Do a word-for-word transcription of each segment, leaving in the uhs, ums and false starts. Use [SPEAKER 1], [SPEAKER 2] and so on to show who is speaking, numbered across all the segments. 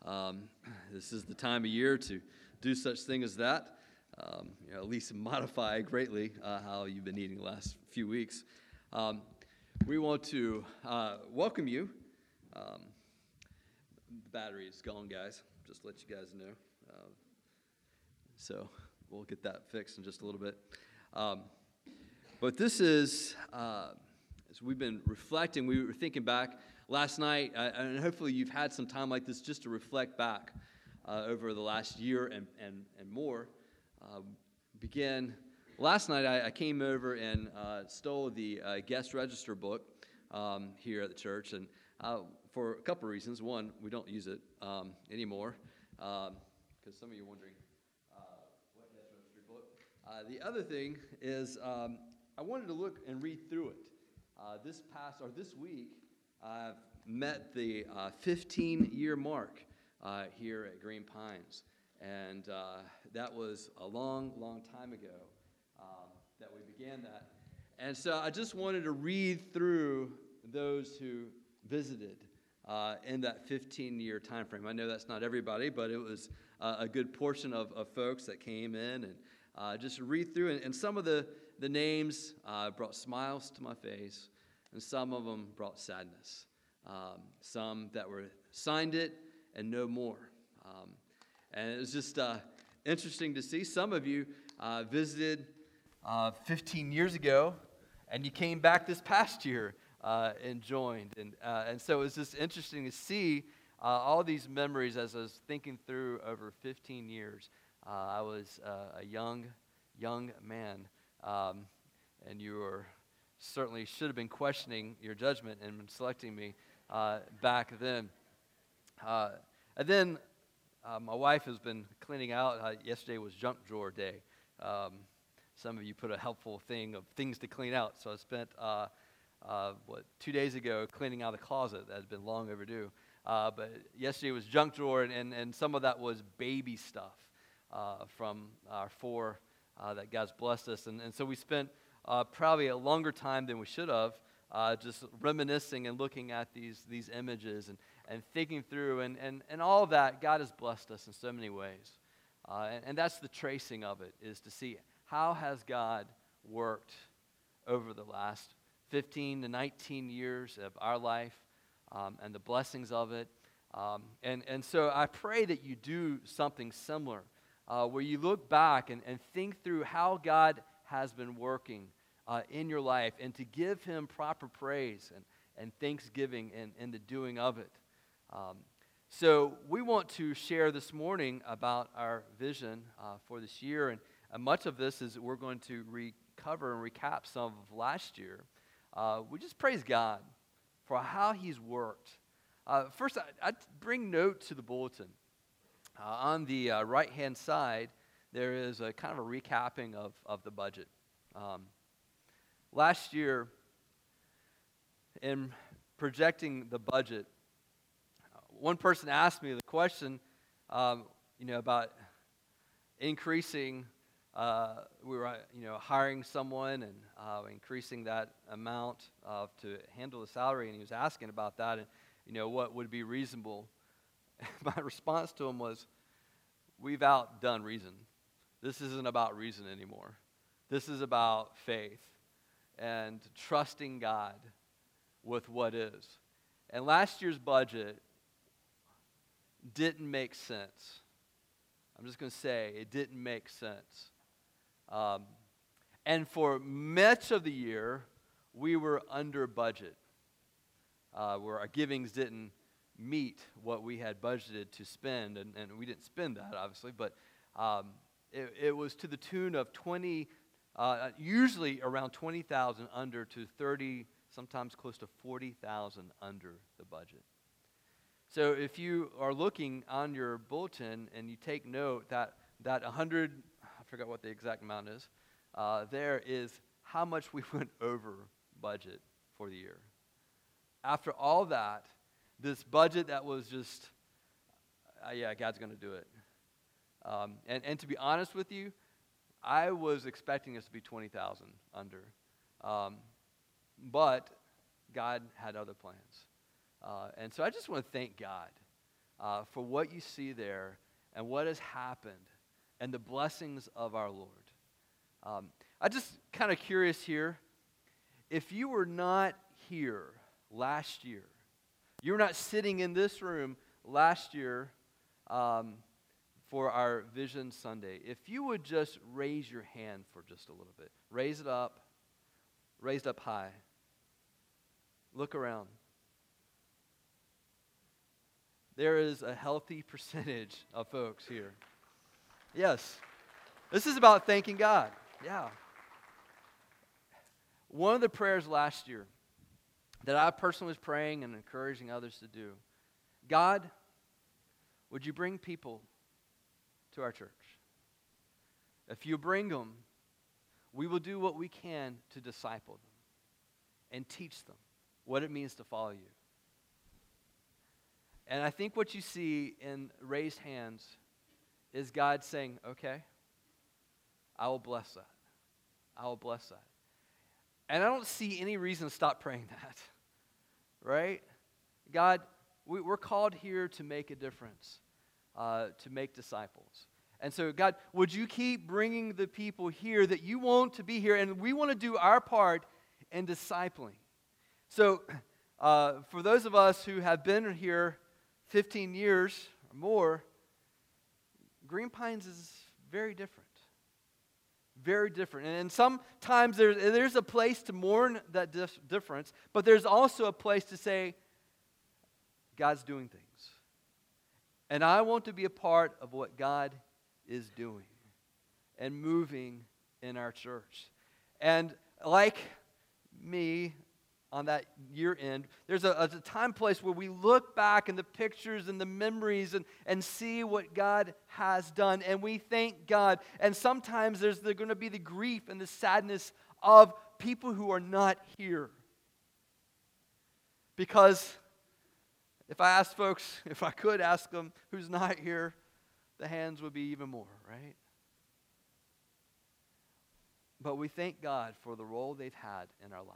[SPEAKER 1] Um, this is the time of year to do such thing as that. Um, you know, at least modify greatly uh, how you've been eating the last few weeks. Um, we want to uh, welcome you. Um, the battery is gone, guys. Just to let you guys know. Uh, so we'll get that fixed in just a little bit. Um, but this is, uh, as we've been reflecting, we were thinking back last night, uh, and hopefully you've had some time like this just to reflect back uh, over the last year and, and, and more. Uh, began last night, I, I came over and uh, stole the uh, guest register book um, here at the church, and uh, for a couple of reasons. One, we don't use it um, anymore, because um, some of you are wondering uh, what guest register book. Uh, the other thing is um, I wanted to look and read through it. Uh, this past, or this week, I've met the uh, fifteen-year mark uh, here at Green Pines, and uh, that was a long, long time ago um, that we began that. And so I just wanted to read through those who visited uh, in that fifteen-year time frame. I know that's not everybody, but it was uh, a good portion of, of folks that came in, and uh, just read through. And, and some of the, the names uh, brought smiles to my face, and some of them brought sadness. Um, some that were signed it and no more. Um, and it was just uh, interesting to see. Some of you uh, visited uh, fifteen years ago, and you came back this past year uh, and joined. And, uh, and so it was just interesting to see uh, all these memories as I was thinking through over fifteen years. Uh, I was uh, a young, young man, um, and you were certainly should have been questioning your judgment and selecting me uh, back then. Uh, and then uh, my wife has been cleaning out. Uh, yesterday was junk drawer day. Um, some of you put a helpful thing of things to clean out. So I spent, uh, uh, what, two days ago cleaning out a closet that had been long overdue. Uh, but yesterday was junk drawer, and, and, and some of that was baby stuff uh, from our four uh, that God's blessed us. And, and so we spent Uh, probably a longer time than we should have, uh, just reminiscing and looking at these these images and, and thinking through, and, and, and all of that. God has blessed us in so many ways. Uh, and, and that's the tracing of it, is to see how has God worked over the last fifteen to nineteen years of our life um, and the blessings of it. Um, and, and so I pray that you do something similar, uh, where you look back and, and think through how God has been working uh, in your life, and to give him proper praise and, and thanksgiving in, in the doing of it. Um, so we want to share this morning about our vision uh, for this year, and uh, much of this is we're going to recover and recap some of last year. Uh, we just praise God for how he's worked. Uh, first, I, I'd bring note to the bulletin. Uh, on the uh, right-hand side, there is a kind of a recapping of, of the budget. Um, last year, in projecting the budget, one person asked me the question, um, you know, about increasing, uh, we were, you know, hiring someone and uh, increasing that amount uh, to handle the salary, and he was asking about that, and, you know, what would be reasonable. My response to him was, we've outdone reason. This isn't about reason anymore. This is about faith and trusting God with what is. And last year's budget didn't make sense. I'm just going to say it didn't make sense. Um, and for much of the year, we were under budget, uh, where our givings didn't meet what we had budgeted to spend, and, and we didn't spend that, obviously, but um, It, it was to the tune of twenty, uh, usually around twenty thousand under to thirty, sometimes close to forty thousand under the budget. So if you are looking on your bulletin and you take note that that one hundred, I forgot what the exact amount is, uh, there is how much we went over budget for the year. After all that, this budget that was just, uh, yeah, God's going to do it. Um, and, and to be honest with you, I was expecting us to be twenty thousand under. Um, but God had other plans. Uh, and so I just want to thank God uh, for what you see there and what has happened and the blessings of our Lord. Um, I'm just kind of curious here. If you were not here last year, you were not sitting in this room last year um, for our Vision Sunday, if you would just raise your hand for just a little bit. Raise it up. Raised up high. Look around. There is a healthy percentage of folks here. Yes. This is about thanking God. Yeah. One of the prayers last year that I personally was praying and encouraging others to do, God, would you bring people to our church? If you bring them, we will do what we can to disciple them and teach them what it means to follow you. And I think what you see in raised hands is God saying, okay, I will bless that. I will bless that. And I don't see any reason to stop praying that, right? God, we, we're called here to make a difference, uh, to make disciples. And so, God, would you keep bringing the people here that you want to be here, and we want to do our part in discipling. So, uh, for those of us who have been here fifteen years or more, Green Pines is very different. Very different. And sometimes there's, there's a place to mourn that dif- difference, but there's also a place to say, God's doing things. And I want to be a part of what God is doing and moving in our church. And like me, on that year end, there's a, a time place where we look back in the pictures and the memories and, and see what God has done, and we thank God. And sometimes there's going to be the grief and the sadness of people who are not here. Because if I asked folks, if I could ask them who's not here, the hands would be even more, right? But we thank God for the role they've had in our life.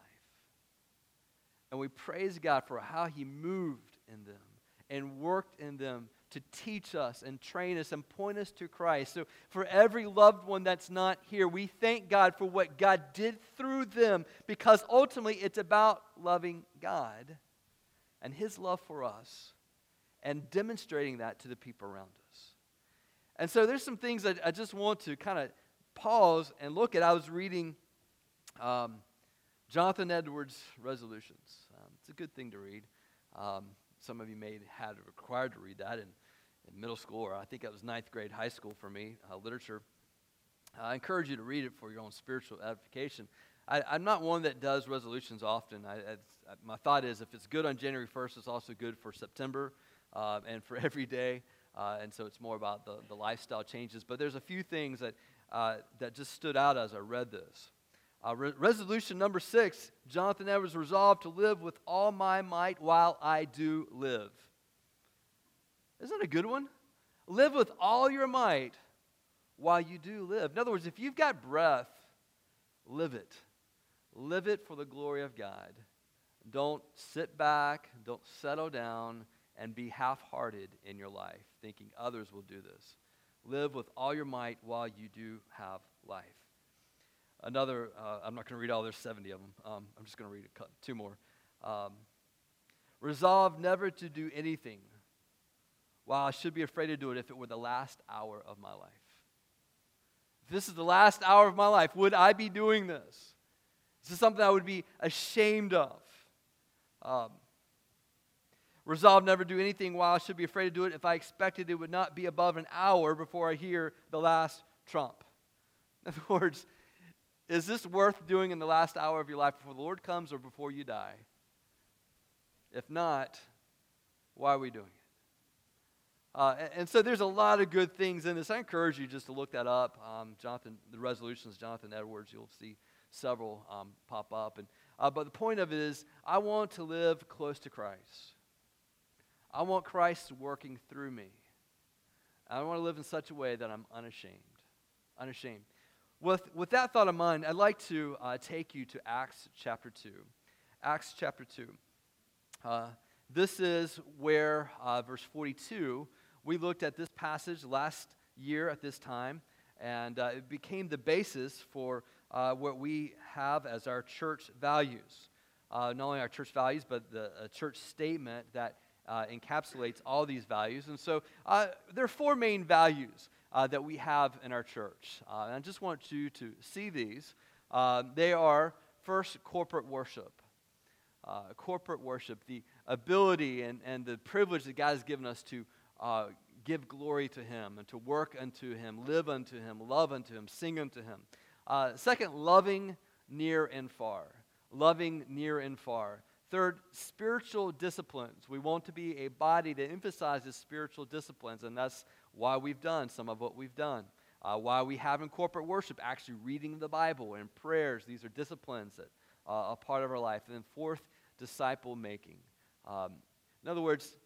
[SPEAKER 1] And we praise God for how He moved in them and worked in them to teach us and train us and point us to Christ. So for every loved one that's not here, we thank God for what God did through them, because ultimately it's about loving God and His love for us and demonstrating that to the people around us. And so there's some things that I just want to kind of pause and look at. I was reading um, Jonathan Edwards' resolutions. Um, it's a good thing to read. Um, some of you may have had required to read that in, in middle school, or I think that was ninth grade high school for me, uh, literature. I encourage you to read it for your own spiritual edification. I, I'm not one that does resolutions often. I, I, my thought is if it's good on January first, it's also good for September uh, and for every day. Uh, and so it's more about the, the lifestyle changes. But there's a few things that, uh, that just stood out as I read this. Uh, re- resolution number six, Jonathan Edwards resolved to live with all my might while I do live. Isn't that a good one? Live with all your might while you do live. In other words, if you've got breath, live it. Live it for the glory of God. Don't sit back, don't settle down, and be half-hearted in your life, thinking others will do this. Live with all your might while you do have life. Another, uh, I'm not going to read all, there's seventy of them. Um, I'm just going to read a, two more. Um, Resolve never to do anything while I should be afraid to do it if it were the last hour of my life. If this is the last hour of my life, would I be doing this? This is something I would be ashamed of. Um, Resolve never to do anything while I should be afraid to do it if I expected it would not be above an hour before I hear the last trump. In other words, is this worth doing in the last hour of your life before the Lord comes or before you die? If not, why are we doing it? Uh, and, and so there's a lot of good things in this. I encourage you just to look that up. Um, Jonathan, the resolutions, Jonathan Edwards, you'll see several um, pop up. And uh, but the point of it is, I want to live close to Christ. I want Christ working through me. I want to live in such a way that I'm unashamed. Unashamed. With, with that thought in mind, I'd like to uh, take you to Acts chapter two. Acts chapter two. Uh, This is where, uh, verse forty-two, we looked at this passage last year at this time, and uh, it became the basis for uh, what we have as our church values. Uh, not only our church values, but the a church statement that uh, encapsulates all these values. And so uh, there are four main values uh, that we have in our church. Uh, and I just want you to see these. Uh, they are, first, corporate worship. Uh, corporate worship, the ability and, and the privilege that God has given us to uh, give glory to Him and to work unto Him, live unto Him, love unto Him, sing unto Him. Uh, second, loving near and far. Loving near and far. Third, spiritual disciplines. We want to be a body that emphasizes spiritual disciplines, and that's why we've done some of what we've done. Uh, why we have in corporate worship actually reading the Bible and prayers. These are disciplines that uh, are a part of our life. And then fourth, disciple making. Um, in other words,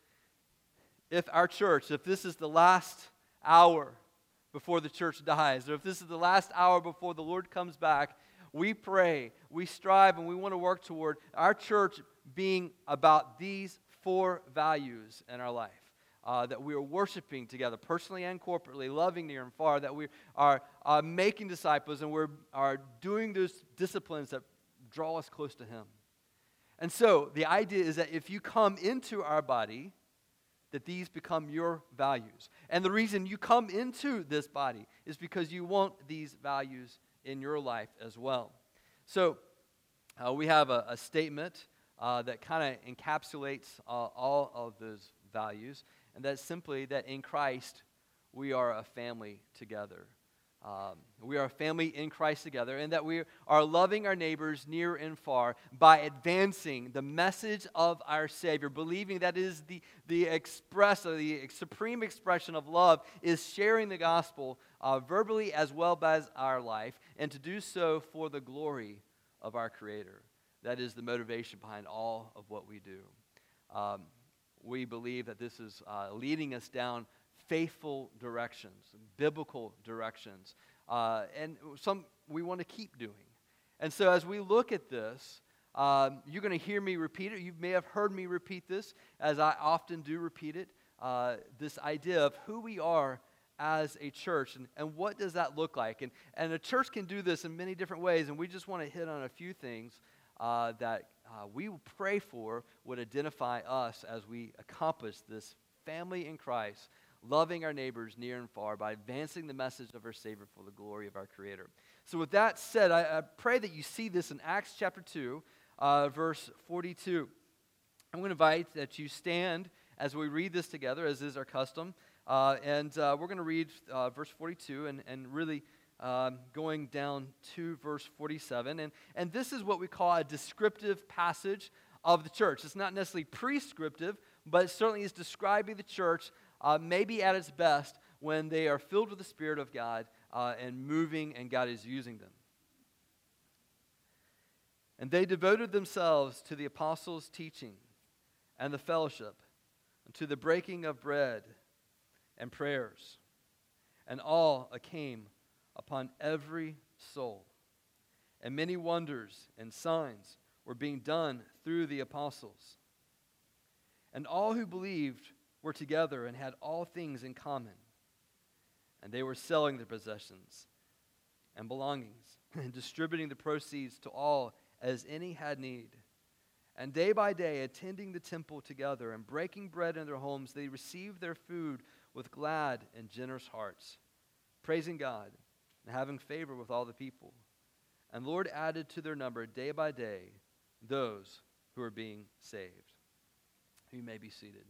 [SPEAKER 1] if our church, if this is the last hour before the church dies, or if this is the last hour before the Lord comes back, we pray, we strive, and we want to work toward our church being about these four values in our life. Uh, that we are worshiping together, personally and corporately, loving near and far, that we are uh, making disciples, and we are doing those disciplines that draw us close to Him. And so, the idea is that if you come into our body, that these become your values. And the reason you come into this body is because you want these values in your life as well. So, uh, we have a, a statement uh, that kind of encapsulates uh, all of those values, and that's simply that in Christ, we are a family together. Um, we are a family in Christ together, and that we are loving our neighbors near and far by advancing the message of our Savior, believing that is the, the express, or the supreme expression of love is sharing the gospel uh, verbally as well as our life, and to do so for the glory of our Creator. That is the motivation behind all of what we do. Um, we believe that this is uh, leading us down faithful directions, biblical directions, uh, and some we want to keep doing. And so as we look at this, um, you're going to hear me repeat it. You may have heard me repeat this, as I often do repeat it, uh, this idea of who we are as a church, and, and what does that look like? And, and a church can do this in many different ways, and we just want to hit on a few things uh, that uh, we pray for would identify us as we accomplish this family in Christ, loving our neighbors near and far by advancing the message of our Savior for the glory of our Creator. So with that said, I, I pray that you see this in Acts chapter two, uh, verse forty-two. I'm going to invite that you stand as we read this together, as is our custom. Uh, and uh, we're going to read uh, verse forty-two and, and really um, going down to verse forty-seven. And, and this is what we call a descriptive passage of the church. It's not necessarily prescriptive, but it certainly is describing the church Uh, maybe at its best when they are filled with the Spirit of God uh, and moving, and God is using them. And they devoted themselves to the apostles' teaching and the fellowship, and to the breaking of bread and prayers. And awe came upon every soul. And many wonders and signs were being done through the apostles. And all who believed were together and had all things in common. And they were selling their possessions and belongings and distributing the proceeds to all as any had need. And day by day, attending the temple together and breaking bread in their homes, they received their food with glad and generous hearts, praising God and having favor with all the people. And the Lord added to their number day by day those who are being saved. You may be seated.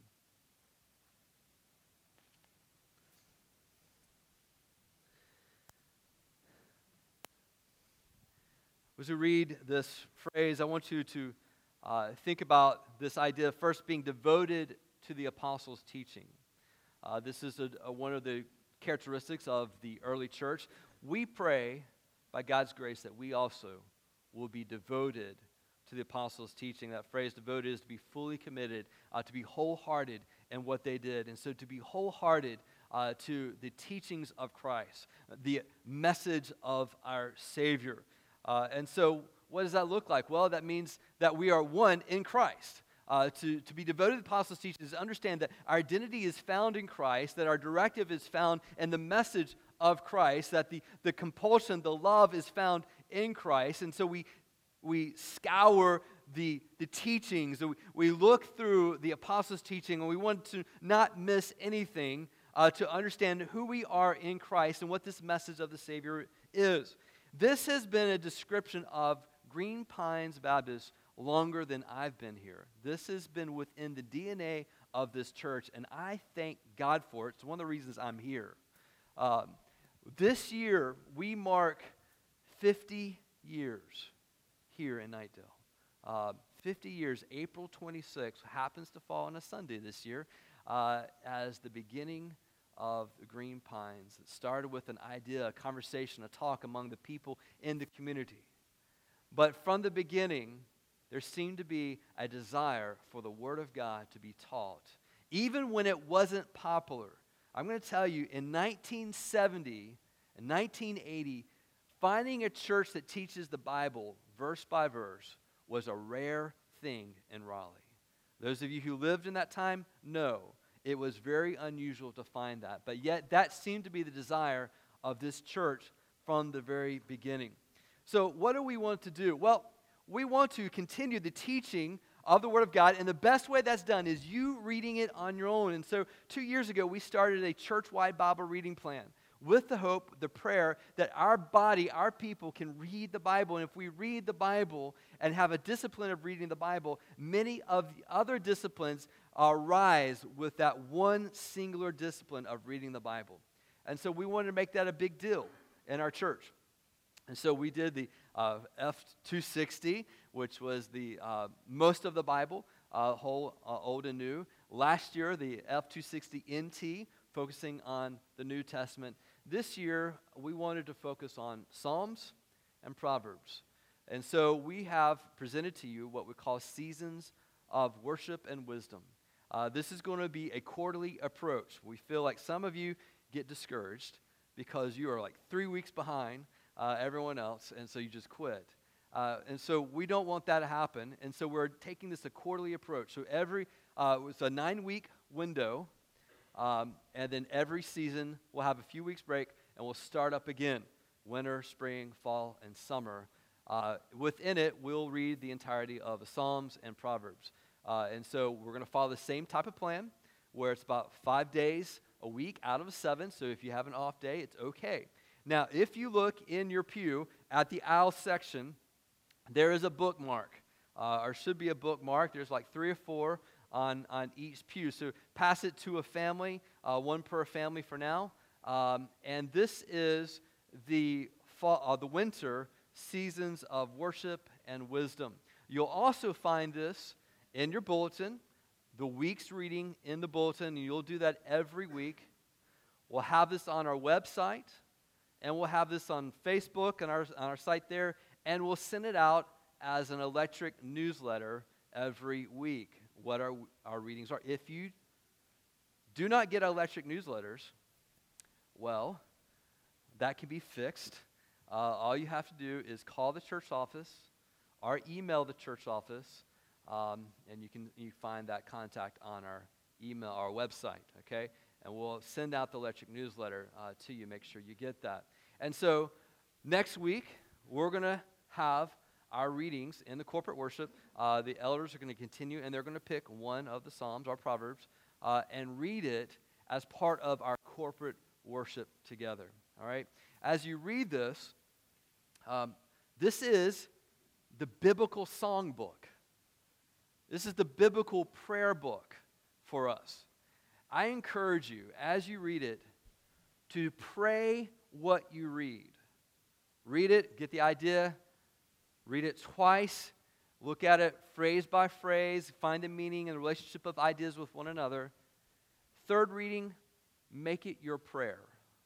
[SPEAKER 1] As we read this phrase, I want you to uh, think about this idea of first being devoted to the apostles' teaching. Uh, this is a, a, one of the characteristics of the early church. We pray, by God's grace, that we also will be devoted to the apostles' teaching. That phrase, devoted, is to be fully committed, uh, to be wholehearted in what they did. And so to be wholehearted uh, to the teachings of Christ, the message of our Savior. Uh, and so what does that look like? Well, that means that we are one in Christ. Uh, to, to be devoted to the apostles' teaching is to understand that our identity is found in Christ, that our directive is found in the message of Christ, that the, the compulsion, the love is found in Christ. And so we we scour the, the teachings, we, we look through the apostles' teaching, and we want to not miss anything uh, to understand who we are in Christ and what this message of the Savior is. This has been a description of Green Pines Baptist longer than I've been here. This has been within the D N A of this church, and I thank God for it. It's one of the reasons I'm here. Um, this year, we mark fifty years here in Knightdale. Uh, fifty years, April twenty-sixth, happens to fall on a Sunday this year, uh, as the beginning of the Green Pines. It started with an idea, a conversation, a talk among the people in the community. But from the beginning, there seemed to be a desire for the Word of God to be taught, even when it wasn't popular. I'm going to tell you, in nineteen seventy and nineteen eighty, finding a church that teaches the Bible verse by verse was a rare thing in Raleigh. Those of you who lived in that time know it was very unusual to find that. But yet that seemed to be the desire of this church from the very beginning. So what do we want to do? Well, we want to continue the teaching of the Word of God, and the best way that's done is you reading it on your own. And so two years ago, we started a church-wide Bible reading plan with the hope, the prayer, that our body, our people can read the Bible. And if we read the Bible and have a discipline of reading the Bible, many of the other disciplines arise with that one singular discipline of reading the Bible. And so we wanted to make that a big deal in our church. And so we did the uh, F two sixty, which was the uh, most of the Bible, uh, whole uh, Old and New. Last year, the F two sixty N T, focusing on the New Testament. This year, we wanted to focus on Psalms and Proverbs. And so we have presented to you what we call Seasons of Worship and Wisdom. Uh, this is going to be a quarterly approach. We feel like some of you get discouraged because you are like three weeks behind uh, everyone else, and so you just quit. Uh, and so we don't want that to happen, and so we're taking this a quarterly approach. So every, uh, it's a nine-week window, um, and then every season we'll have a few weeks break, and we'll start up again, winter, spring, fall, and summer. Uh, within it, we'll read the entirety of the Psalms and Proverbs. Uh, and so we're going to follow the same type of plan, where it's about five days a week out of seven, so if you have an off day, it's okay. Now, if you look in your pew at the aisle section, there is a bookmark, uh, or should be a bookmark. There's like three or four on, on each pew. So pass it to a family, uh, one per family for now. Um, and this is the fall, uh, the winter seasons of worship and wisdom. You'll also find this in your bulletin, the week's reading in the bulletin, and you'll do that every week. We'll have this on our website, and we'll have this on Facebook and our, on our site there, and we'll send it out as an electric newsletter every week, what our, our readings are. If you do not get electric newsletters, well, that can be fixed. Uh, all you have to do is call the church office or email the church office, um, and you can you find that contact on our email, our website, okay? And we'll send out the electric newsletter uh, to you. Make sure you get that. And so next week, we're going to have our readings in the corporate worship. Uh, the elders are going to continue, and they're going to pick one of the Psalms or Proverbs uh, and read it as part of our corporate worship together. All right? As you read this, um, this is the biblical songbook. This is the biblical prayer book for us. I encourage you, as you read it, to pray what you read. Read it, get the idea, read it twice, look at it phrase by phrase, find the meaning and the relationship of ideas with one another. Third reading, make it your prayer.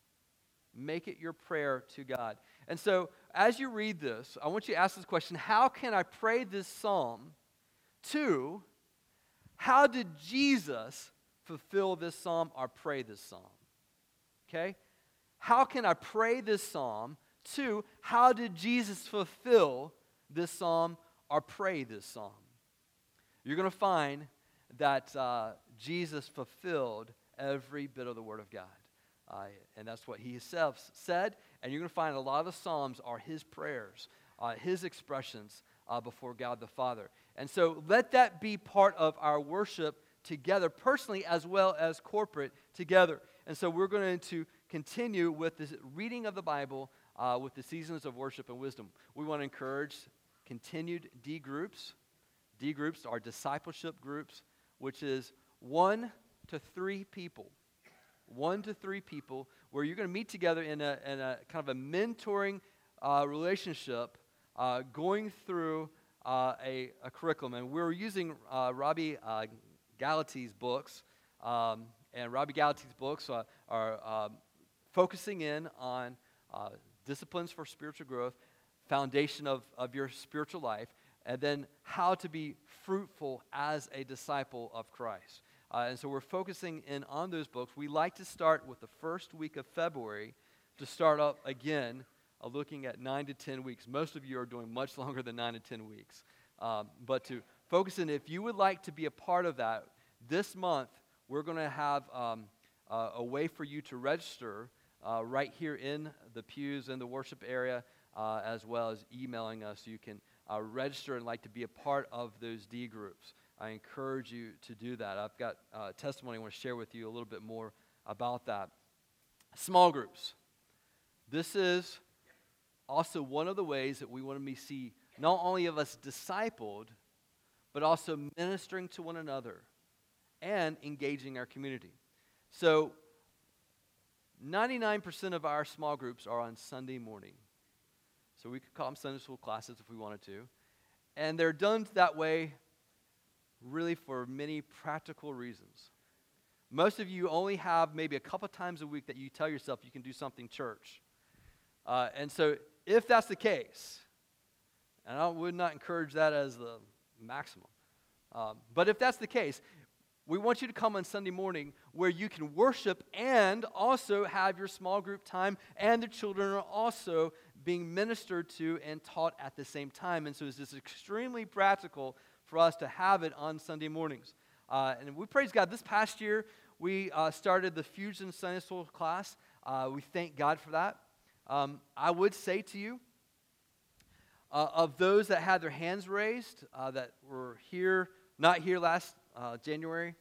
[SPEAKER 1] Make it your prayer to God. And so, as you read this, I want you to ask this question: how can I pray this psalm? Two, how did Jesus fulfill this psalm or pray this psalm? Okay? How can I pray this psalm? Two, how did Jesus fulfill this psalm or pray this psalm? you're going to find that uh, Jesus fulfilled every bit of the Word of God. Uh, and that's what he himself said. And you're going to find a lot of the Psalms are his prayers, uh, his expressions uh, before God the Father. And so let that be part of our worship together, personally as well as corporate together. And so we're going to continue with this reading of the Bible uh, with the seasons of worship and wisdom. We want to encourage continued D groups. D groups are discipleship groups, which is one to three people. One to three people where you're going to meet together in a, in a kind of a mentoring uh, relationship uh, going through uh, a, a curriculum. And we're using uh, Robbie uh, Gallaty's books. Um, and Robbie Gallaty's books uh, are uh, focusing in on uh, disciplines for spiritual growth, foundation of, of your spiritual life, and then how to be fruitful as a disciple of Christ. Uh, and so we're focusing in on those books. We like to start with the first week of February to start up again, uh, looking at nine to ten weeks. Most of you are doing much longer than nine to ten weeks. Um, but to focus in, if you would like to be a part of that, this month we're going to have um, uh, a way for you to register uh, right here in the pews in the worship area, uh, as well as emailing us. You can uh, register and like to be a part of those D groups. I encourage you to do that. I've got uh, testimony I want to share with you a little bit more about that. Small groups. This is also one of the ways that we want to see not only of us discipled, but also ministering to one another and engaging our community. So ninety-nine percent of our small groups are on Sunday morning. So we could call them Sunday school classes if we wanted to. And they're done that way really for many practical reasons. Most of you only have maybe a couple times a week that you tell yourself you can do something church. Uh, and so if that's the case, and I would not encourage that as the maximum, um, but if that's the case, we want you to come on Sunday morning where you can worship and also have your small group time, and the children are also being ministered to and taught at the same time. And so it's just extremely practical for us to have it on Sunday mornings. Uh, and we praise God. This past year, we uh, started the Fusion Sunday School class. Uh, we thank God for that. Um, I would say to you, uh, of those that had their hands raised, uh, that were here, not here last uh, January,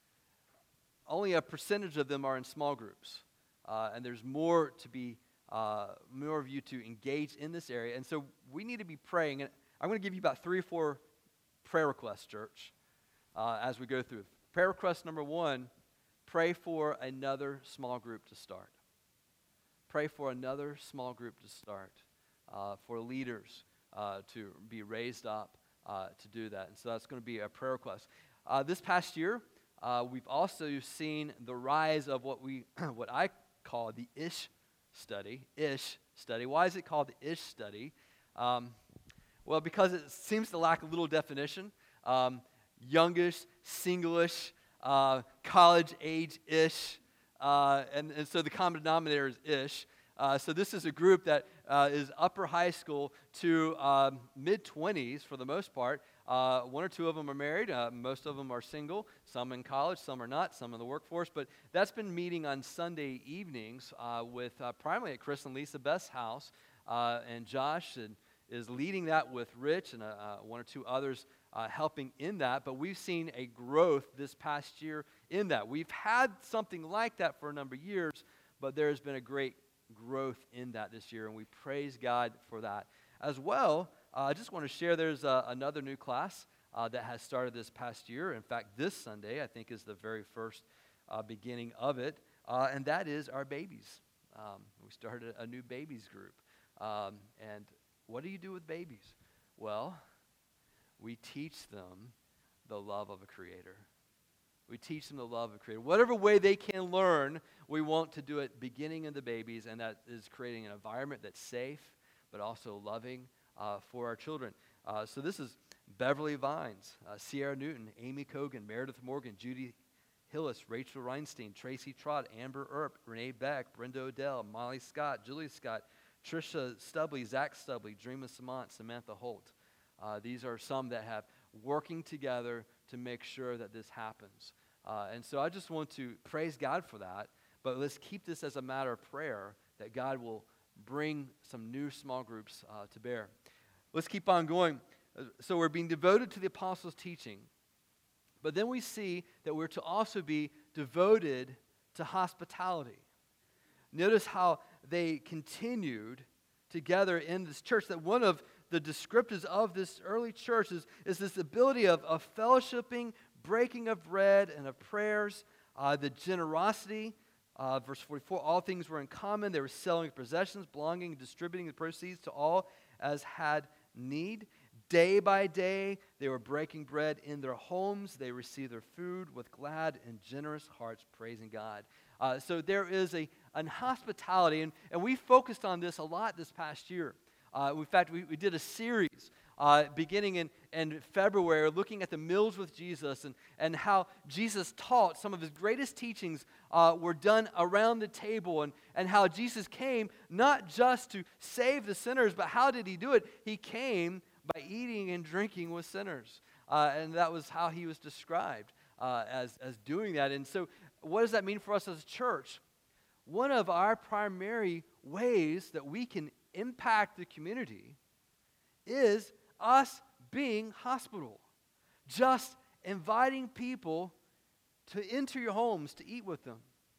[SPEAKER 1] only a percentage of them are in small groups. Uh, and there's more to be, uh, more of you to engage in this area. And so we need to be praying. And I'm going to give you about three or four prayer requests, church, uh, as we go through. Prayer request number one, pray for another small group to start. Pray for another small group to start, uh, for leaders uh, to be raised up uh, to do that. And so that's going to be a prayer request. Uh, this past year, uh, we've also seen the rise of what we, what I call the Ish study. Ish study. Why is it called the Ish study? Um, Well, because it seems to lack a little definition. Um, youngish, single-ish, uh, college-age-ish, uh, and, and so the common denominator is ish. Uh, so this is a group that uh, is upper high school to um, mid-twenties for the most part. Uh, one or two of them are married. Uh, most of them are single. Some in college, some are not, some in the workforce. But that's been meeting on Sunday evenings uh, with uh, primarily at Chris and Lisa Best's house, uh, and Josh and is leading that with Rich and uh, uh, one or two others uh, helping in that. But we've seen a growth this past year in that. We've had something like that for a number of years, but there's been a great growth in that this year, and we praise God for that. As well, uh, I just want to share there's uh, another new class uh, that has started this past year. In fact, this Sunday, I think, is the very first uh, beginning of it, uh, and that is our babies. Um, we started a new babies group, um, and what do you do with babies? Well, we teach them the love of a creator. We teach them the love of a creator. Whatever way they can learn, we want to do it beginning in the babies, and that is creating an environment that's safe, but also loving uh, for our children. Uh, so this is Beverly Vines, uh, Sierra Newton, Amy Cogan, Meredith Morgan, Judy Hillis, Rachel Reinstein, Tracy Trott, Amber Earp, Renee Beck, Brenda Odell, Molly Scott, Julie Scott, Trisha Stubley, Zach Stubley, Dreama Samant, Samantha Holt. Uh, these are some that have working together to make sure that this happens. Uh, and so I just want to praise God for that, but let's keep this as a matter of prayer that God will bring some new small groups uh, to bear. Let's keep on going. So we're being devoted to the apostles' teaching, but then we see that we're to also be devoted to hospitality. Notice how they continued together in this church, that one of the descriptors of this early church is, is this ability of, of fellowshipping, breaking of bread, and of prayers, uh, the generosity. Uh, verse forty-four, all things were in common. They were selling possessions, belonging, and distributing the proceeds to all as had need. Day by day, they were breaking bread in their homes. They received their food with glad and generous hearts, praising God. Uh, so there is a an hospitality, and, and we focused on this a lot this past year. Uh, in fact, we, we did a series uh, beginning in, in February looking at the meals with Jesus and, and how Jesus taught. Some of his greatest teachings uh, were done around the table, and, and how Jesus came not just to save the sinners, but how did he do it? He came by eating and drinking with sinners. Uh, and that was how he was described uh, as, as doing that. And so what does that mean for us as a church? One of our primary ways that we can impact the community is us being hospitable. Just inviting people to enter your homes to eat with them.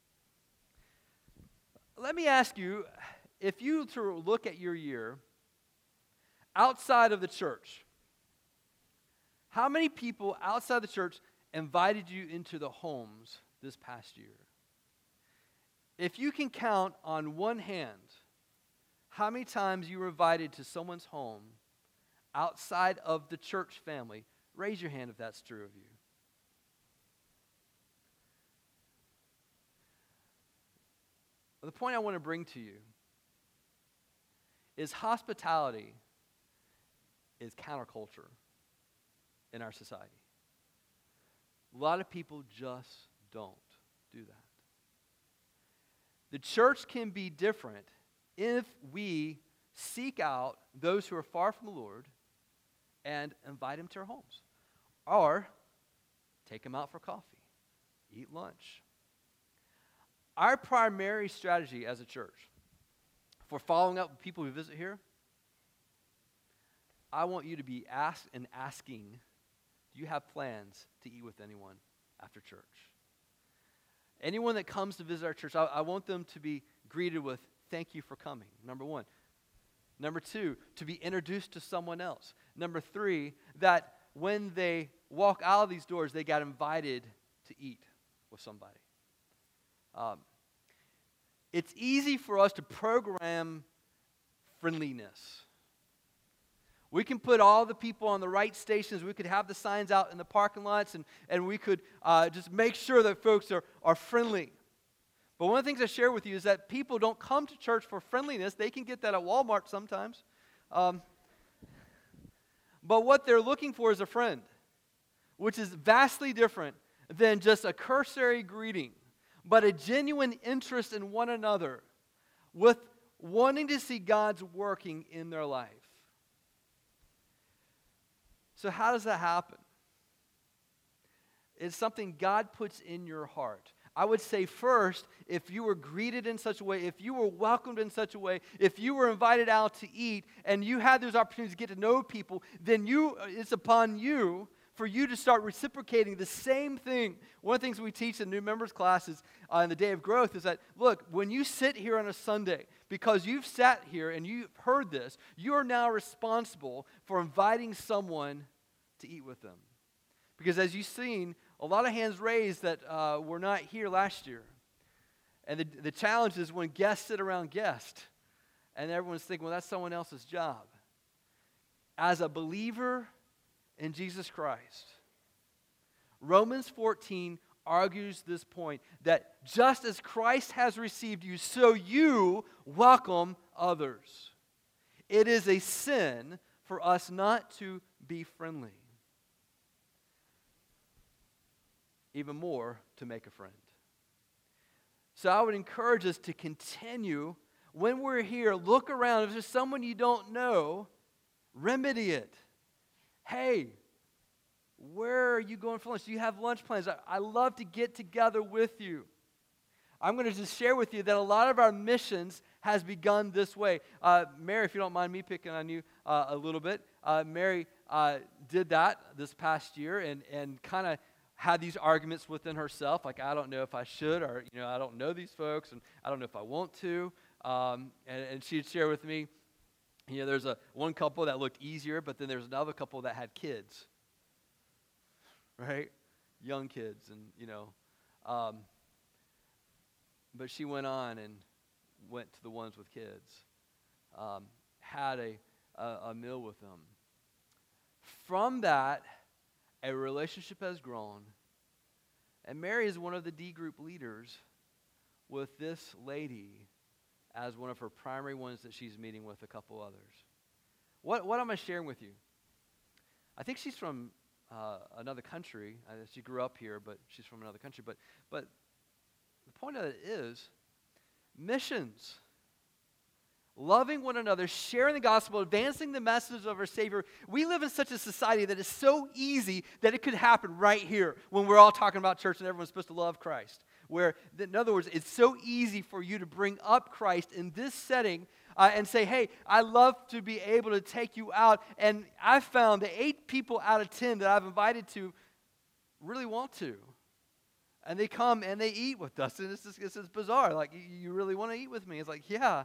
[SPEAKER 1] Let me ask you, if you to look at your year outside of the church, how many people outside the church invited you into the homes this past year? If you can count on one hand how many times you were invited to someone's home outside of the church family, raise your hand if that's true of you. The point I want to bring to you is hospitality is counterculture in our society. A lot of people just don't do that. The church can be different if we seek out those who are far from the Lord and invite them to our homes. Or take them out for coffee, eat lunch. Our primary strategy as a church for following up with people who visit here, I want you to be asked and asking, do you have plans to eat with anyone after church? Anyone that comes to visit our church, I, I want them to be greeted with, thank you for coming, number one. Number two, to be introduced to someone else. Number three, that when they walk out of these doors, they got invited to eat with somebody. Um, it's easy for us to program friendliness. We can put all the people on the right stations. We could have the signs out in the parking lots, and, and we could uh, just make sure that folks are, are friendly. But one of the things I share with you is that people don't come to church for friendliness. They can get that at Walmart sometimes. Um, but what they're looking for is a friend, which is vastly different than just a cursory greeting, but a genuine interest in one another with wanting to see God's working in their life. So how does that happen? It's something God puts in your heart. I would say first, if you were greeted in such a way, if you were welcomed in such a way, if you were invited out to eat, and you had those opportunities to get to know people, then you it's upon you for you to start reciprocating the same thing. One of the things we teach in new members classes uh, in the Day of Growth is that, look, when you sit here on a Sunday, because you've sat here and you've heard this, you are now responsible for inviting someone to eat with them. Because as you've seen, a lot of hands raised that uh, were not here last year. And the, the challenge is when guests sit around guests, and everyone's thinking, well, that's someone else's job. As a believer in Jesus Christ, Romans fourteen argues this point, that just as Christ has received you, so you welcome others. It is a sin for us not to be friendly. Even more, to make a friend. So I would encourage us to continue, when we're here, look around. If there's someone you don't know, remedy it. Hey,
[SPEAKER 2] where are you going for lunch? Do you have lunch plans? I, I love to get together with you. I'm going to just share with you that a lot of our missions has begun this way. Uh, Mary, if you don't mind me picking on you uh, a little bit, uh, Mary uh, did that this past year and, and kind of had these arguments within herself, like, I don't know if I should, or, you know, I don't know these folks, and I don't know if I want to. Um, and, and she'd share with me, you know, there's a one couple that looked easier, but then there's another couple that had kids, right? Young kids, and, you know, um, but she went on and went to the ones with kids, um, had a, a, a meal with them. From that, a relationship has grown, and Mary is one of the D group leaders with this lady as one of her primary ones that she's meeting with a couple others. What, what am I sharing with you? I think she's from uh, another country. Uh, she grew up here, but she's from another country. But, but the point of it is missions. Loving one another, sharing the gospel, advancing the message of our Savior. We live in such a society that is so easy that it could happen right here when we're all talking about church and everyone's supposed to love Christ. Where, in other words, it's so easy for you to bring up Christ in this setting uh, and say, hey, I love to be able to take you out. And I've found that eight people out of ten that I've invited to really want to. And they come and they eat with us. And it's just, it's just bizarre. Like, you really want to eat with me? It's like, yeah.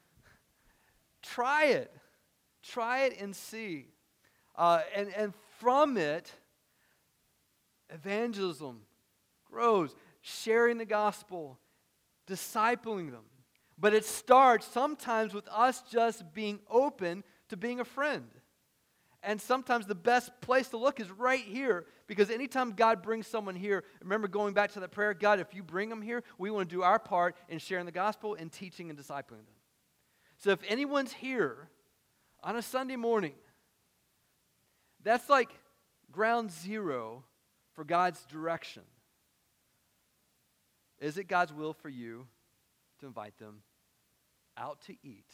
[SPEAKER 2] Try it. Try it and see. Uh, and, and from it, evangelism grows. Sharing the gospel, discipling them. But it starts sometimes with us just being open to being a friend. And sometimes the best place to look is right here. Because anytime God brings someone here, remember going back to that prayer, God, if you bring them here, we want to do our part in sharing the gospel and teaching and discipling them. So if anyone's here on a Sunday morning, that's like ground zero for God's direction. Is it God's will for you to invite them out to eat?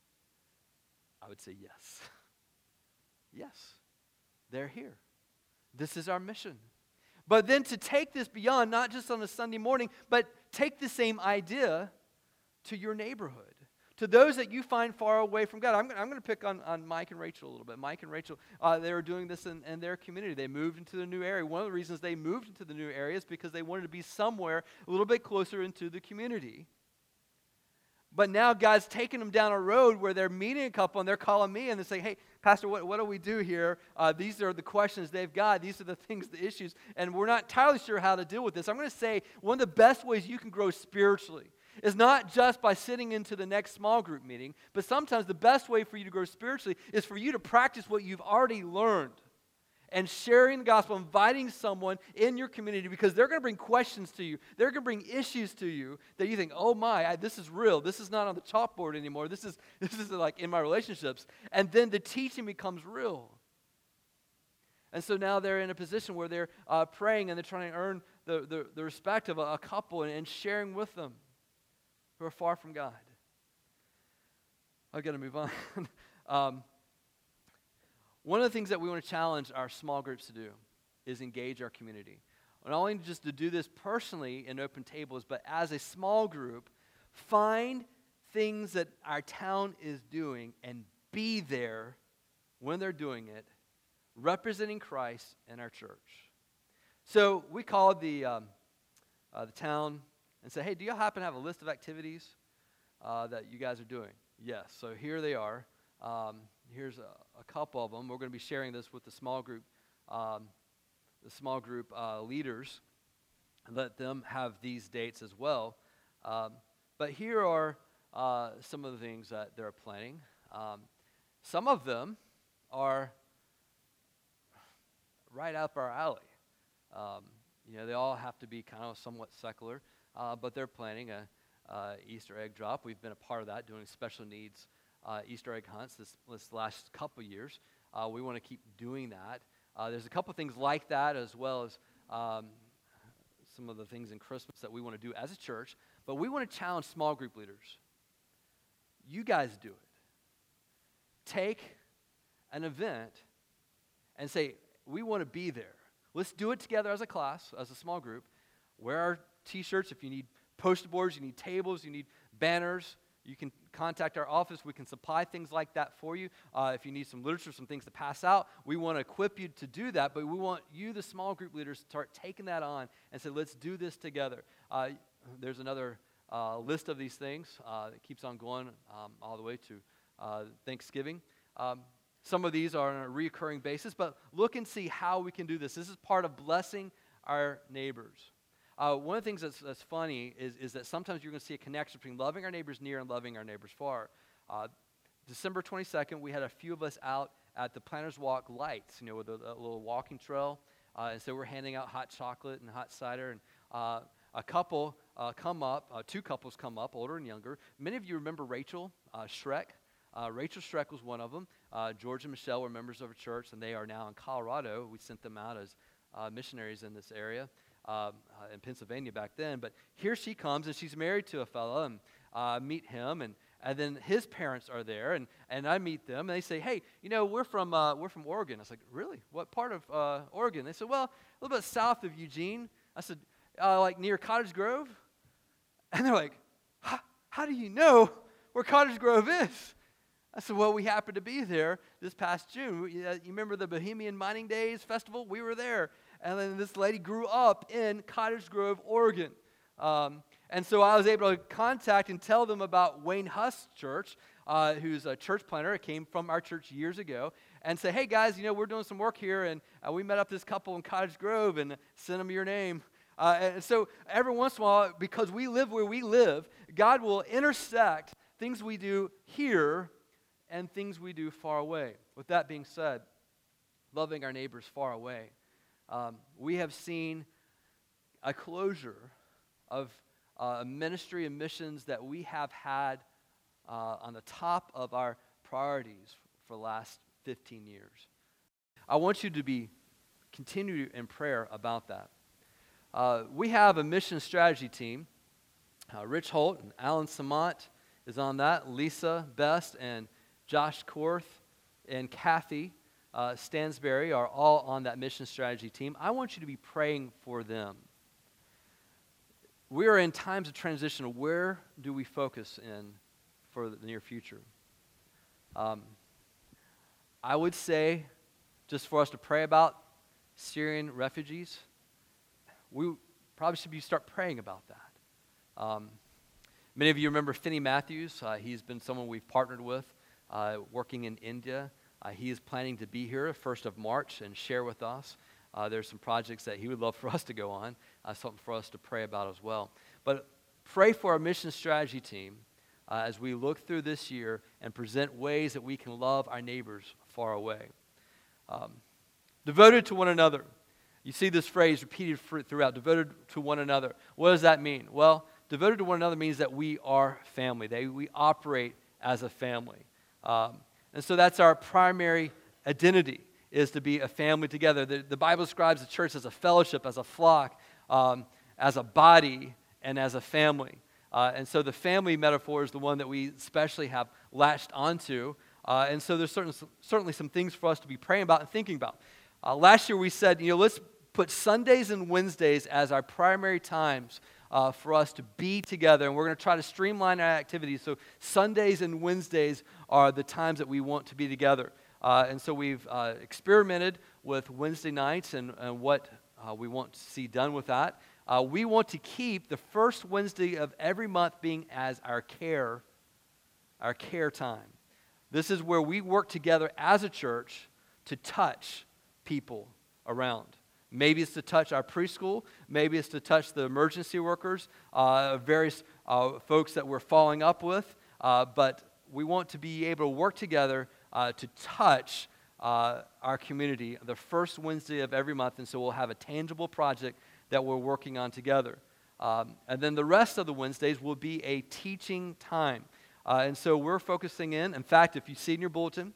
[SPEAKER 2] I would say yes. Yes, they're here. This is our mission. But then to take this beyond, not just on a Sunday morning, but take the same idea to your neighborhood. To those that you find far away from God. I'm, I'm going to pick on, on Mike and Rachel a little bit. Mike and Rachel, uh, they were doing this in, in their community. They moved into the new area. One of the reasons they moved into the new area is because they wanted to be somewhere a little bit closer into the community. But now God's taking them down a road where they're meeting a couple and they're calling me and they're saying, hey, Pastor, what, what do we do here? Uh, these are the questions they've got. These are the things, the issues. And we're not entirely sure how to deal with this. I'm going to say one of the best ways you can grow spiritually is not just by sitting into the next small group meeting, but sometimes the best way for you to grow spiritually is for you to practice what you've already learned and sharing the gospel, inviting someone in your community because they're going to bring questions to you. They're going to bring issues to you that you think, oh my, I, this is real. This is not on the chalkboard anymore. This is, this is like in my relationships. And then the teaching becomes real. And so now they're in a position where they're uh, praying and they're trying to earn the, the, the respect of a, a couple and, and sharing with them who are far from God. I've got to move on. um, one of the things that we want to challenge our small groups to do is engage our community. Not only just to do this personally in open tables, but as a small group, find things that our town is doing and be there when they're doing it, representing Christ in our church. So we called the, um, uh, the town and said, hey, do you happen to have a list of activities uh, that you guys are doing? Yes, so here they are. Um, here's a, a couple of them. We're going to be sharing this with the small group, um, the small group uh, leaders, and let them have these dates as well. Um, but here are uh, some of the things that they're planning. Um, some of them are right up our alley. Um, you know, they all have to be kind of somewhat secular. Uh, but they're planning a uh, Easter egg drop. We've been a part of that, doing special needs uh, Easter egg hunts this, this last couple years. Uh, we want to keep doing that. Uh, there's a couple things like that, as well as um, some of the things in Christmas that we want to do as a church. But we want to challenge small group leaders. You guys do it. Take an event and say, we want to be there. let's do it together as a class, as a small group. Wear our t-shirts. If you need poster boards, you need tables, you need banners, you can contact our office. We can supply things like that for you. Uh, if you need some literature, some things to pass out, we want to equip you to do that, but we want you, the small group leaders, to start taking that on and say, let's do this together. Uh, there's another uh, list of these things uh, that keeps on going um, all the way to uh, Thanksgiving. Um, some of these are on a recurring basis, but look and see how we can do this. This is part of blessing our neighbors. Uh, one of the things that's, that's funny is, is that sometimes you're going to see a connection between loving our neighbors near and loving our neighbors far. Uh, December twenty-second, we had a few of us out at the Planters Walk lights, you know, with a, a little walking trail. Uh, and so we're handing out hot chocolate and hot cider. And uh, a couple uh, come up, uh, two couples come up, older and younger. Many of you remember Rachel uh, Schreck. Uh, Rachel Schreck was one of them. Uh, George and Michelle were members of a church, and they are now in Colorado. We sent them out as uh, missionaries in this area. Um, uh, in Pennsylvania back then, but here she comes, and she's married to a fellow, and uh, meet him, and and then his parents are there, and and I meet them, and they say, hey, you know, we're from uh, we're from Oregon. I was like, really? What part of uh, Oregon? They said, well, a little bit south of Eugene. I said, uh, like near Cottage Grove, and they're like, how do you know where Cottage Grove is? I said, well, we happened to be there this past June. You remember the Bohemian Mining Days Festival? We were there. And then this lady grew up in Cottage Grove, Oregon. Um, and so I was able to contact and tell them about Wayne Huss Church, uh, who's a church planter. It came from our church years ago. And say, hey, guys, you know, we're doing some work here. And uh, we met up this couple in Cottage Grove and sent them your name. Uh, and so every once in a while, because we live where we live, God will intersect things we do here and things we do far away. With that being said, loving our neighbors far away. Um, we have seen a closure of uh, ministry and missions that we have had uh, on the top of our priorities for the last fifteen years. I want you to be continue in prayer about that. Uh, we have a mission strategy team. Uh, Rich Holt and Alan Samant is on that. Lisa Best and Josh Korth and Kathy Uh, Stansberry are all on that mission strategy team. I want you to be praying for them. We are in times of transition. Where do we focus in for the near future? Um, I would say, just for us to pray about Syrian refugees, we probably should be start praying about that. Um, many of you remember Finney Matthews. Uh, he's been someone we've partnered with, uh, working in India. Uh, he is planning to be here first of March and share with us. Uh, there's some projects that he would love for us to go on, uh, something for us to pray about as well. But pray for our mission strategy team uh, as we look through this year and present ways that we can love our neighbors far away. Um, devoted to one another. You see this phrase repeated throughout, devoted to one another. What does that mean? Well, devoted to one another means that we are family. They, we operate as a family. Um, And so that's our primary identity, is to be a family together. The, the Bible describes the church as a fellowship, as a flock, um, as a body, and as a family. Uh, and so the family metaphor is the one that we especially have latched onto. Uh, and so there's certain, certainly some things for us to be praying about and thinking about. Uh, last year we said, you know, let's put Sundays and Wednesdays as our primary times Uh, for us to be together, and we're going to try to streamline our activities so Sundays and Wednesdays are the times that we want to be together. Uh, and so we've uh, experimented with Wednesday nights and, and what uh, we want to see done with that. Uh, we want to keep the first Wednesday of every month being as our care, our care time. This is where we work together as a church to touch people around. Maybe it's to touch our preschool. Maybe it's to touch the emergency workers, uh, various uh, folks that we're following up with. Uh, but we want to be able to work together uh, to touch uh, our community the first Wednesday of every month. And so we'll have a tangible project that we're working on together. Um, and then the rest of the Wednesdays will be a teaching time. Uh, and so we're focusing in. In fact, if you see in your bulletin,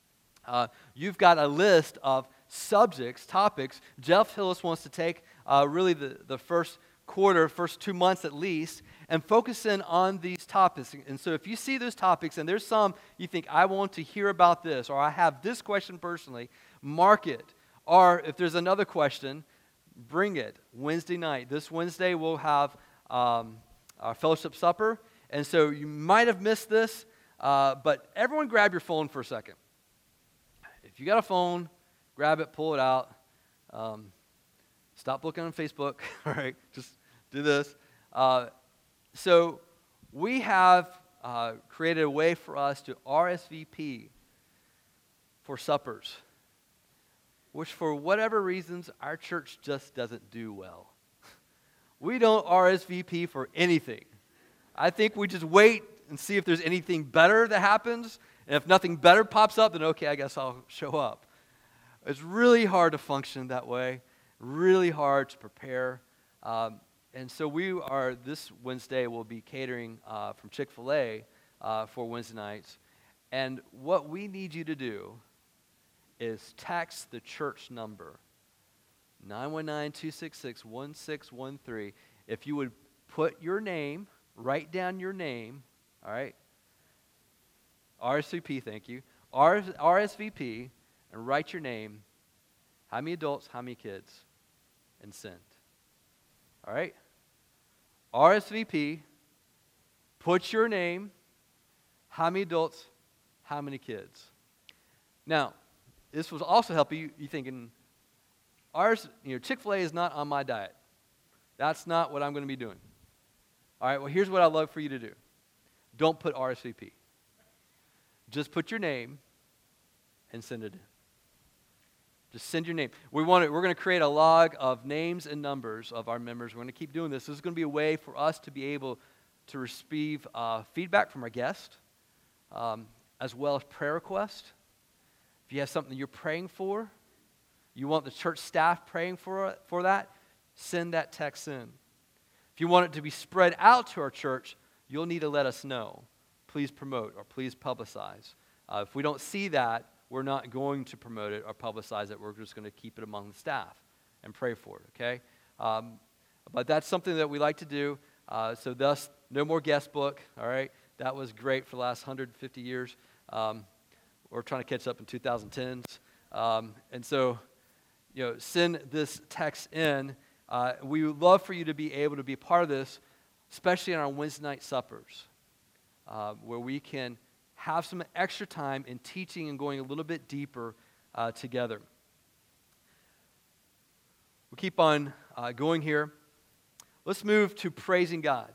[SPEAKER 2] uh, you've got a list of subjects, topics. Jeff Hillis wants to take uh, really the, the first quarter, first two months at least, and focus in on these topics. And so if you see those topics, and there's some you think, I want to hear about this, or I have this question personally, mark it. Or if there's another question bring it. Wednesday night. This Wednesday we'll have um, our fellowship supper. And so you might have missed this, uh, but everyone grab your phone for a second. If you got a phone, grab it, pull it out. Um, stop looking on Facebook, all right? Just do this. Uh, so we have uh, created a way for us to R S V P for suppers, which for whatever reasons, our church just doesn't do well. We don't R S V P for anything. I think we just wait and see if there's anything better that happens. And if nothing better pops up, then okay, I guess I'll show up. It's really hard to function that way, really hard to prepare. Um, and so we are, this Wednesday, we'll be catering uh, from Chick-fil-A uh, for Wednesday nights. And what we need you to do is text the church number, nine one nine, two six six, one six one three. If you would put your name, write down your name, all right? R S V P, thank you. R S V P, and write your name, how many adults, how many kids, and send. All right? R S V P, put your name, how many adults, how many kids. Now, this will also help you, you thinking, ours, you know, Chick-fil-A is not on my diet. That's not what I'm going to be doing. All right, well, here's what I'd love for you to do. Don't put R S V P. Just put your name and send it in. Just send your name. We want to, we're going to create a log of names and numbers of our members. We're going to keep doing this. This is going to be a way for us to be able to receive uh, feedback from our guests, um, as well as prayer requests. If you have something you're praying for, you want the church staff praying for, for that, send that text in. If you want it to be spread out to our church, you'll need to let us know. Please promote or please publicize. Uh, if we don't see that, we're not going to promote it or publicize it. We're just going to keep it among the staff and pray for it, okay? Um, but that's something that we like to do. Uh, so thus, no more guest book, all right? That was great for the last one hundred fifty years. Um, we're trying to catch up in twenty tens. Um, and so, you know, send this text in. Uh, we would love for you to be able to be part of this, especially on our Wednesday night suppers, uh, where we can have some extra time in teaching and going a little bit deeper uh, together. We'll keep on uh, going here. Let's move to praising God.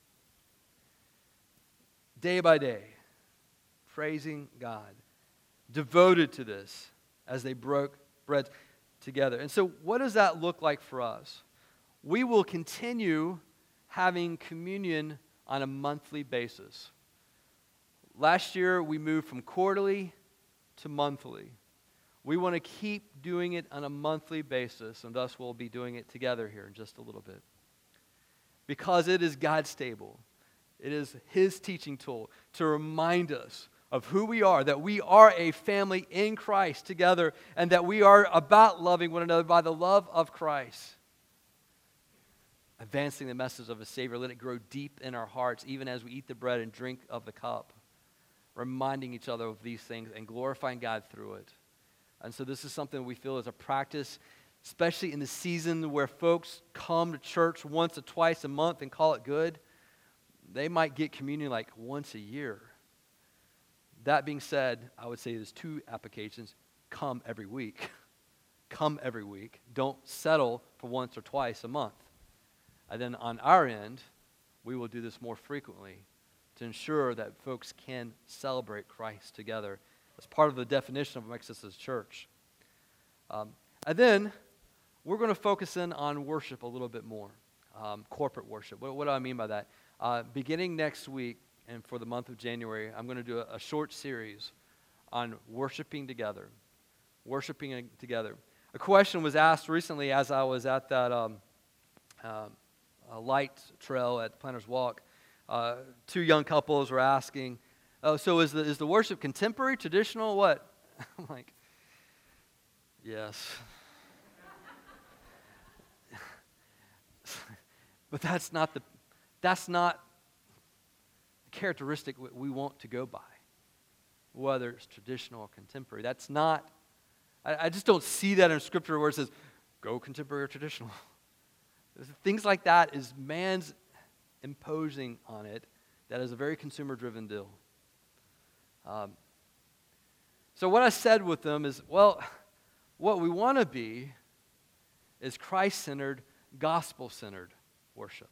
[SPEAKER 2] Day by day, praising God. Devoted to this as they broke bread together. And so what does that look like for us? We will continue having communion on a monthly basis. Last year, we moved from quarterly to monthly. We want to keep doing it on a monthly basis, and thus we'll be doing it together here in just a little bit. Because it is God's table. It is His teaching tool to remind us of who we are, that we are a family in Christ together, and that we are about loving one another by the love of Christ. Advancing the message of a Savior, let it grow deep in our hearts, even as we eat the bread and drink of the cup. Reminding each other of these things and glorifying God through it. And so this is something we feel is a practice, especially in the season where folks come to church once or twice a month and call it good. They might get communion like once a year. That being said, I would say there's two applications. Come every week. Come every week. Don't settle for once or twice a month. And then on our end, we will do this more frequently to ensure that folks can celebrate Christ together as part of the definition of Exodus Church. Um, and then we're going to focus in on worship a little bit more, um, corporate worship. What, what do I mean by that? Uh, beginning next week and for the month of January, I'm going to do a, a short series on worshiping together, worshiping together. A question was asked recently as I was at that um, uh, light trail at Planter's Walk. Uh, two young couples were asking, oh, so is the, is the worship contemporary, traditional, what? I'm like, yes. But that's not the, that's not the characteristic we want to go by, whether it's traditional or contemporary. That's not, I, I just don't see that in Scripture where it says, go contemporary or traditional. Things like that is man's imposing on it. That is a very consumer-driven deal. Um, so what I said with them is, well, what we want to be is Christ-centered, gospel-centered worship.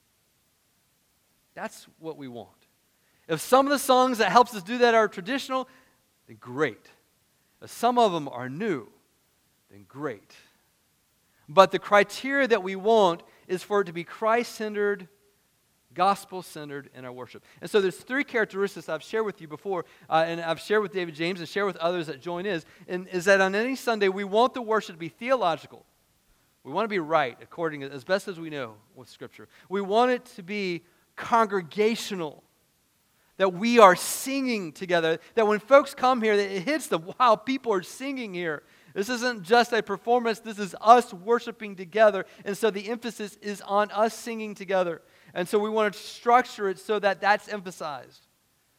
[SPEAKER 2] That's what we want. If some of the songs that helps us do that are traditional, then great. If some of them are new, then great. But the criteria that we want is for it to be Christ-centered, gospel-centered in our worship. And so there's three characteristics I've shared with you before, uh, and I've shared with David James and shared with others that join in, and is that on any Sunday we want the worship to be theological. We want to be right according as best as we know with Scripture. We want it to be congregational, that we are singing together, that when folks come here, that it hits them, wow, people are singing here. This isn't just a performance, this is us worshiping together, and so the emphasis is on us singing together. And so we want to structure it so that that's emphasized.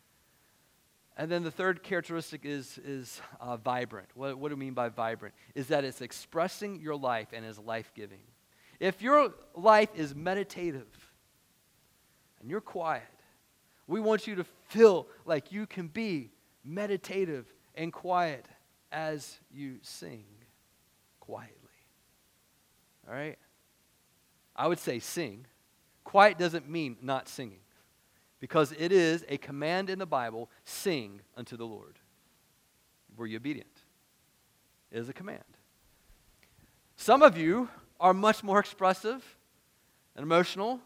[SPEAKER 2] And then the third characteristic is, is uh, vibrant. What, what do we mean by vibrant? Is that it's expressing your life and is life-giving. If your life is meditative and you're quiet, we want you to feel like you can be meditative and quiet as you sing quietly. All right? I would say sing. Quiet doesn't mean not singing, because it is a command in the Bible, sing unto the Lord. Were you obedient? It is a command. Some of you are much more expressive and emotional,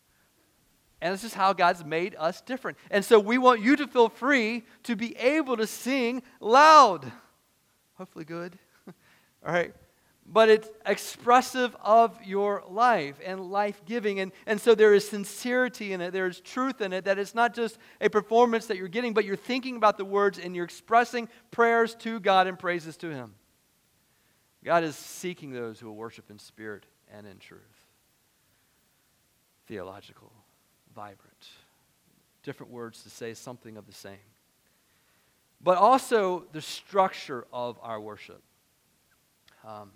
[SPEAKER 2] and it's just how God's made us different. And so we want you to feel free to be able to sing loud. Hopefully good. All right. But it's expressive of your life and life-giving. And, and so there is sincerity in it. There is truth in it. That it's not just a performance that you're getting, but you're thinking about the words and you're expressing prayers to God and praises to Him. God is seeking those who will worship in spirit and in truth. Theological, vibrant. Different words to say something of the same. But also the structure of our worship. Um,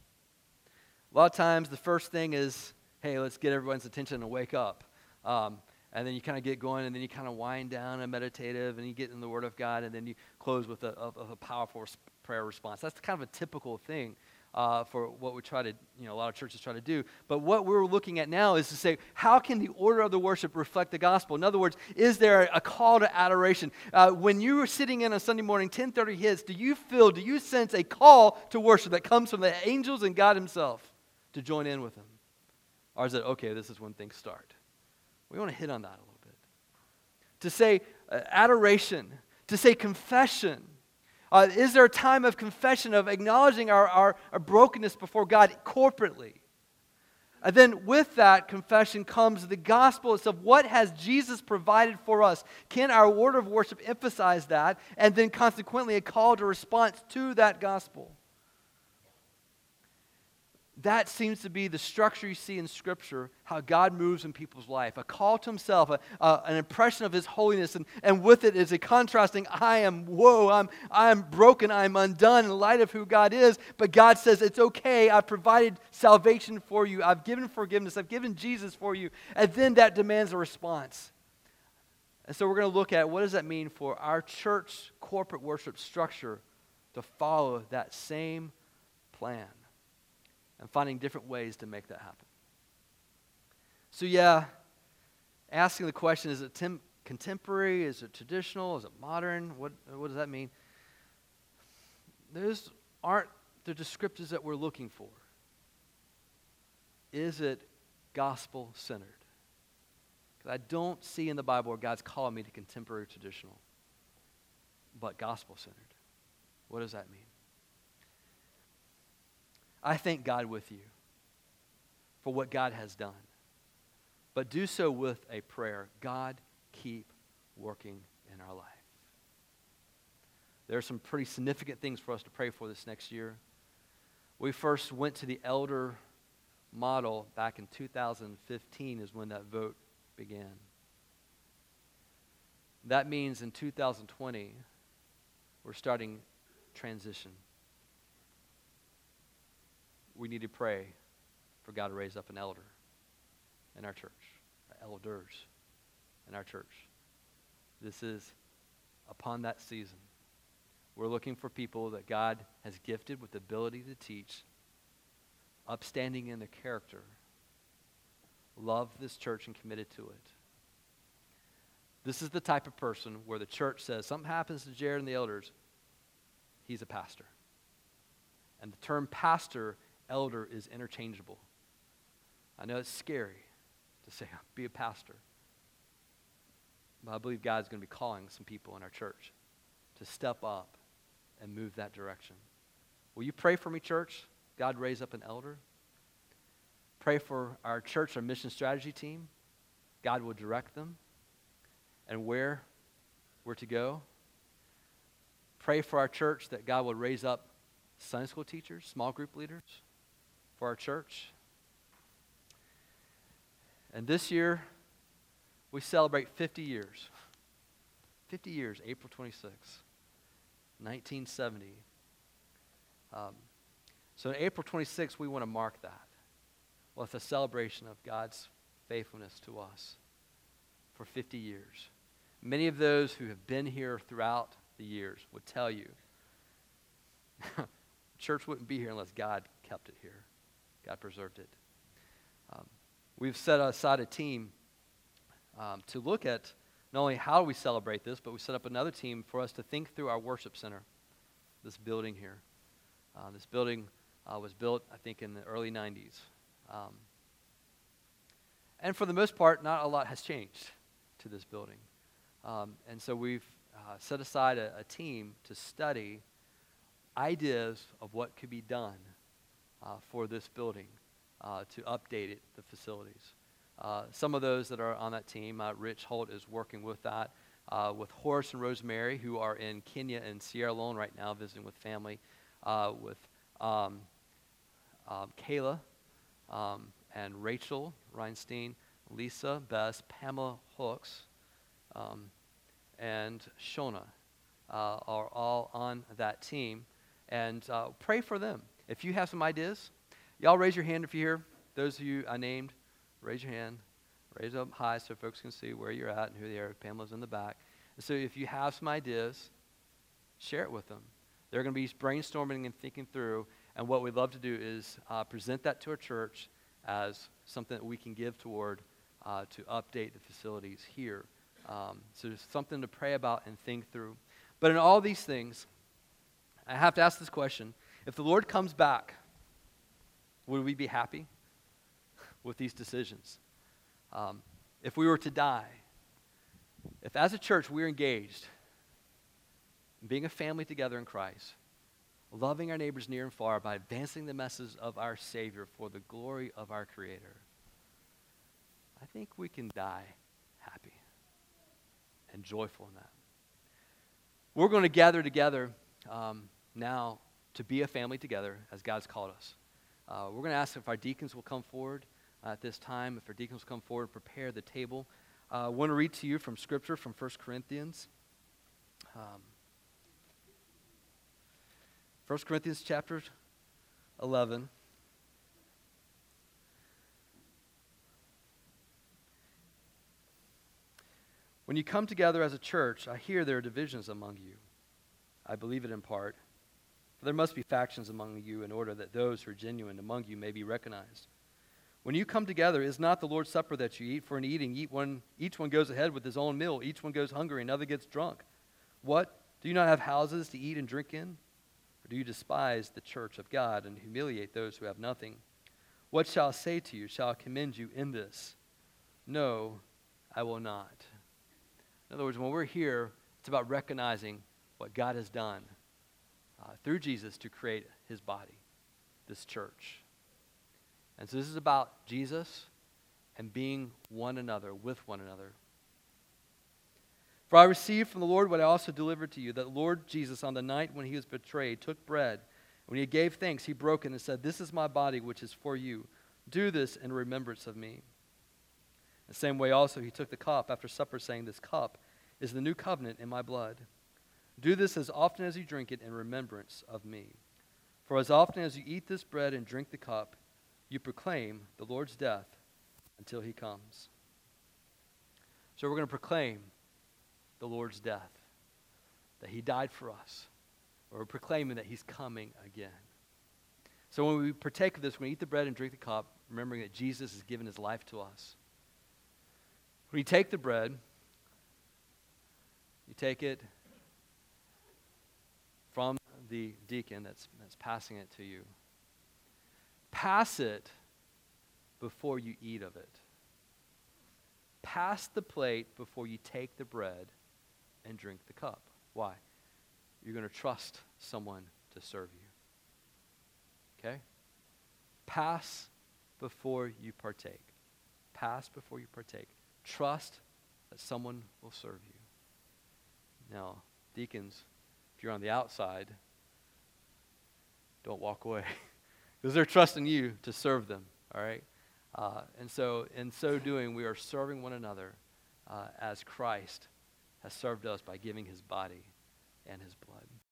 [SPEAKER 2] A lot of times the first thing is, hey, let's get everyone's attention and wake up. Um, and then you kind of get going, and then you kind of wind down and meditative, and you get in the Word of God, and then you close with a, a, a powerful prayer response. That's kind of a typical thing uh, for what we try to, you know, a lot of churches try to do. But what we're looking at now is to say, how can the order of the worship reflect the gospel? In other words, is there a call to adoration? Uh, when you are sitting in on Sunday morning, ten thirty hits, do you feel, do you sense a call to worship that comes from the angels and God Himself to join in with Him? Or is it, okay, this is when things start? We want to hit on that a little bit. To say uh, adoration, to say confession. Uh, is there a time of confession, of acknowledging our, our, our brokenness before God corporately? And then with that confession comes the gospel itself. What has Jesus provided for us? Can our order of worship emphasize that? And then consequently a call to response to that gospel. That seems to be the structure you see in Scripture, how God moves in people's life. A call to Himself, a, a, an impression of His holiness, and, and with it is a contrasting, I am, whoa, I'm, I'm broken, I'm undone in light of who God is, but God says, it's okay, I've provided salvation for you, I've given forgiveness, I've given Jesus for you, and then that demands a response. And so we're going to look at what does that mean for our church corporate worship structure to follow that same plan. And finding different ways to make that happen. So yeah, asking the question, is it tim- contemporary? Is it traditional? Is it modern? What, what does that mean? Those aren't the descriptors that we're looking for. Is it gospel-centered? Because I don't see in the Bible where God's calling me to contemporary traditional, but gospel-centered. What does that mean? I thank God with you for what God has done. But do so with a prayer. God, keep working in our life. There are some pretty significant things for us to pray for this next year. We first went to the elder model back in two thousand fifteen is when that vote began. That means in two thousand twenty, we're starting transition. we need to pray for God to raise up an elder in our church, elders in our church. This is upon that season. We're looking for people that God has gifted with the ability to teach, upstanding in their character, love this church and committed to it. This is the type of person where the church says, something happens to Jared and the elders, he's a pastor. And the term pastor, elder is interchangeable. I know it's scary to say, be a pastor. But I believe God's going to be calling some people in our church to step up and move that direction. Will you pray for me, church? God raise up an elder. Pray for our church, our mission strategy team. God will direct them and where we're to go. Pray for our church that God will raise up Sunday school teachers, small group leaders for our church. And this year, we celebrate fifty years. fifty years, April twenty-sixth, nineteen seventy. Um, so on April twenty-sixth, we want to mark that with a celebration of God's faithfulness to us for fifty years. Many of those who have been here throughout the years would tell you, church wouldn't be here unless God kept it here. God preserved it. Um, we've set aside a team um, to look at not only how we celebrate this, but we set up another team for us to think through our worship center, this building here. Uh, this building uh, was built, I think, in the early nineties. Um, and for the most part, not a lot has changed to this building. Um, and so we've uh, set aside a, a team to study ideas of what could be done uh, for this building uh, to update it, the facilities. Uh, some of those that are on that team, uh, Rich Holt is working with that, uh, with Horace and Rosemary, who are in Kenya and Sierra Leone right now visiting with family, uh, with um, um, Kayla um, and Rachel Reinstein, Lisa Bess, Pamela Hooks, um, and Shona uh, are all on that team. And uh, pray for them. If you have some ideas, y'all raise your hand if you're here. Those of you I named, raise your hand. Raise it up high so folks can see where you're at and who they are. Pamela's in the back. And so if you have some ideas, share it with them. They're going to be brainstorming and thinking through. And what we'd love to do is uh, present that to our church as something that we can give toward uh, to update the facilities here. Um, so there's something to pray about and think through. But in all these things, I have to ask this question. If the Lord comes back, would we be happy with these decisions? Um, if we were to die, if as a church we're engaged in being a family together in Christ, loving our neighbors near and far by advancing the message of our Savior for the glory of our Creator, I think we can die happy and joyful in that. We're going to gather together um, now to be a family together as God's called us. Uh, we're going to ask if our deacons will come forward uh, at this time, if our deacons will come forward and prepare the table. Uh, I want to read to you from Scripture from First Corinthians. Um, First Corinthians chapter eleven. When you come together as a church, I hear there are divisions among you. I believe it in part. For there must be factions among you in order that those who are genuine among you may be recognized. When you come together, it is not the Lord's Supper that you eat, for in eating, eat one, each one goes ahead with his own meal. Each one goes hungry, another gets drunk. What? Do you not have houses to eat and drink in? Or do you despise the church of God and humiliate those who have nothing? What shall I say to you? Shall I commend you in this? No, I will not. In other words, when we're here, it's about recognizing what God has done uh, through Jesus to create his body, this church. And so this is about Jesus and being one another, with one another. For I received from the Lord what I also delivered to you, that Lord Jesus, on the night when he was betrayed, took bread. When he gave thanks, he broke it and said, "This is my body, which is for you. Do this in remembrance of me." The same way also he took the cup after supper, saying, "This cup is the new covenant in my blood. Do this as often as you drink it in remembrance of me. For as often as you eat this bread and drink the cup, you proclaim the Lord's death until he comes. So we're going to proclaim the Lord's death, that he died for us. Or we're proclaiming that he's coming again. So when we partake of this, when we eat the bread and drink the cup, remembering that Jesus has given his life to us. When you take the bread, you take it from the deacon that's, that's passing it to you. Pass it before you eat of it. Pass the plate before you take the bread and drink the cup. Why? You're going to trust someone to serve you. Okay? Pass before you partake. Pass before you partake. Trust that someone will serve you. Now, deacons, if you're on the outside, don't walk away because they're trusting you to serve them, all right? Uh, and so, in so doing, we are serving one another uh, as Christ has served us by giving his body and his blood.